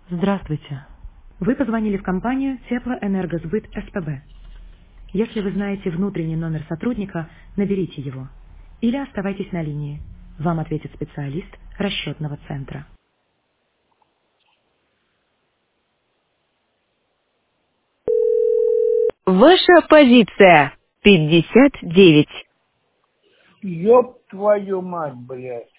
Здравствуйте. Вы позвонили в компанию Теплоэнергосбыт СПБ. Если вы знаете внутренний номер сотрудника, наберите его. Или оставайтесь на линии. Вам ответит специалист расчетного центра. Ваша позиция 59. Ёб твою мать, блядь.